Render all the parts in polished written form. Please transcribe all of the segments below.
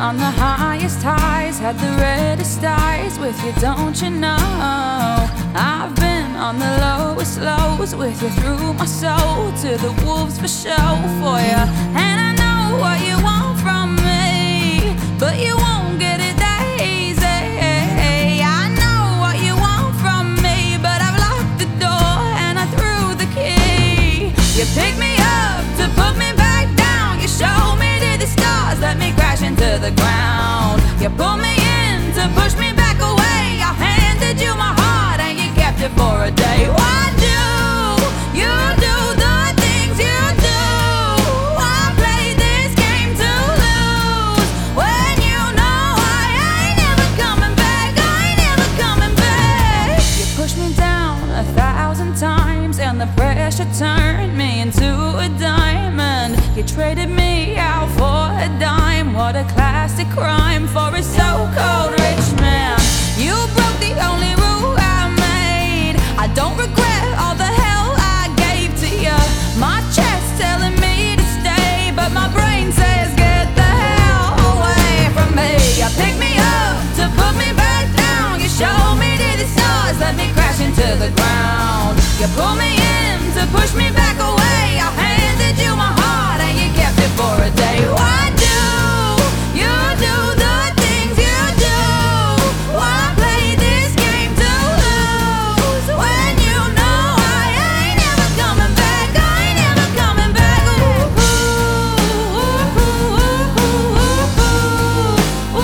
on the highest highs, had the reddest eyes with you, don't you know? I've been on the lowest lows with you, through my soul to the wolves for show for you. And I know what you want from me, but you won't get it that easy. I know what you want from me, but I've locked the door and I threw the key. You pick me up to put me back down, you show me to the stars, let me crash into the ground. You pull me in to push me back away, I handed you my heart and you kept it for a day. Why do you do the things you do? I played this game to lose, when you know I ain't never coming back, I ain't never coming back. You pushed me down 1,000 times and the pressure turned me into a diamond. You traded me out for a dime, what a classic crime for a so-called rich man. You broke the only rule I made, I don't regret all the hell I gave to you. My chest telling me to stay, but my brain says get the hell away from me. You pick me up to put me back down, you show me to the stars, let me crash into the ground. You pull me in to push me back away, I handed you my heart and you kept it for a day. Why do you do the things you do? Why play this game to lose, when you know I ain't never coming back, I ain't never coming back. Ooh, ooh, ooh, ooh, ooh, ooh,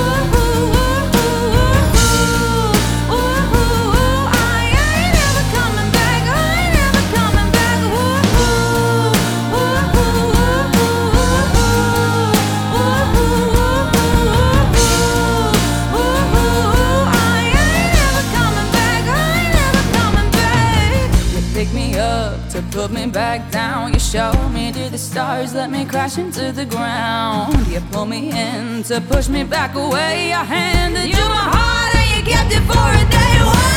ooh, ooh, I ain't never coming back, I ain't never coming back. Ooh, ooh, ooh, ooh, ooh, I ain't never coming back, I ain't never coming back. You pick me up to put me back down, you show me to the stars, let me crash into the ground. You pull me in to push me back away, I handed you my heart and you kept it for a day. Why